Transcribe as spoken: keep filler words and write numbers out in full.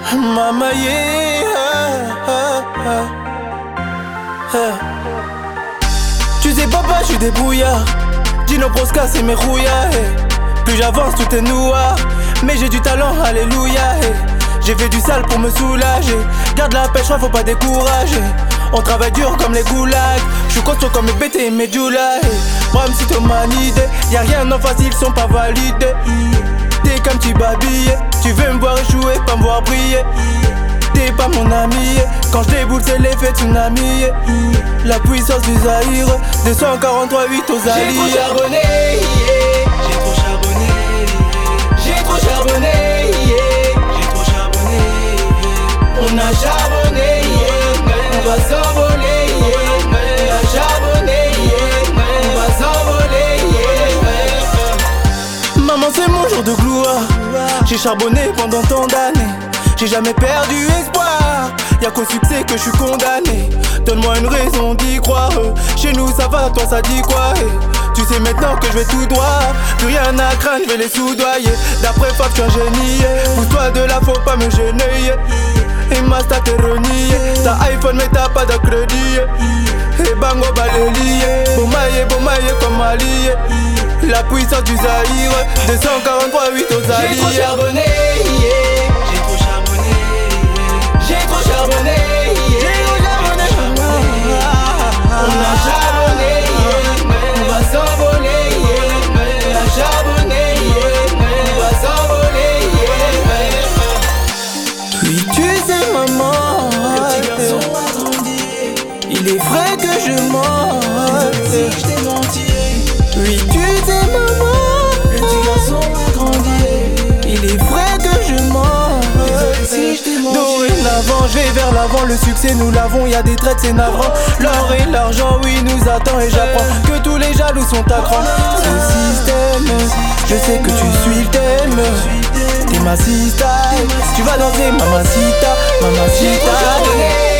Mama yeah, ah, ah, ah. Tu sais papa, je suis débrouillard. Dino Brosca c'est mes rouillas, hey. Plus j'avance tout est noir, mais j'ai du talent, alléluia, hey. J'ai fait du sale pour me soulager. Garde la pêche, faut pas décourager. On travaille dur comme les goulags. J'suis costaud comme mes B T et mes July, hey. Bram si t'as manidé, y'a rien non facile, sont pas validés. T'es comme petit babillé, tu veux me voir échouer, pas me voir briller. T'es pas mon ami, quand je déboule c'est l'effet tsunami. La puissance du Zaïre, deux cent quarante-trois huit aux alliés. J'ai trop charbonné, yeah. J'ai trop charbonné, yeah. J'ai trop charbonné, yeah. J'ai trop charbonné, yeah. On a charbonné, yeah. On va s'envoler, yeah. On a charbonné, yeah. On va s'envoler, yeah. Maman c'est mon jour de gloire. J'ai charbonné pendant tant d'années. J'ai jamais perdu espoir. Y'a qu'au succès que je suis condamné. Donne-moi une raison d'y croire. Chez nous ça va, toi ça dit quoi? Tu sais maintenant que je vais tout droit. Plus rien à craindre, je vais les soudoyer. D'après Fab, je suis un génie. Pousse-toi de là, faut pas me gêner. Et ma stat est reniée. T'as iPhone mais t'as pas de crédit. Et bango balélié. Bomaye, bomaye comme allié. La puissance du Zaïre, deux cent quarante-trois huit aux alliés. J'ai trop charbonné, yeah. J'ai trop charbonné, yeah. J'ai trop charbonné, yeah. J'ai trop charbonné, yeah. On a charbonné, yeah. On va s'envoler, yeah. On a charbonné, yeah. On va s'envoler, yeah. Oui tu sais maman, le petit garçon a grandi. il est vrai que je mens. Désolé si je t'ai menti. Oui tu sais maman, le petit garçon a grandi. il est vrai que je mens. Désolé si je t'ai menti. Dorénavant je vais vers l'avant, le succès nous l'avons, y'a des traites c'est navrant. L'or et l'argent oui nous attend et j'apprends que tous les jaloux sont à cran. C'est le système, je sais que tu suis le thème. T'es ma sista, tu vas danser mamacita, J'ai trop mamacita. charbonné.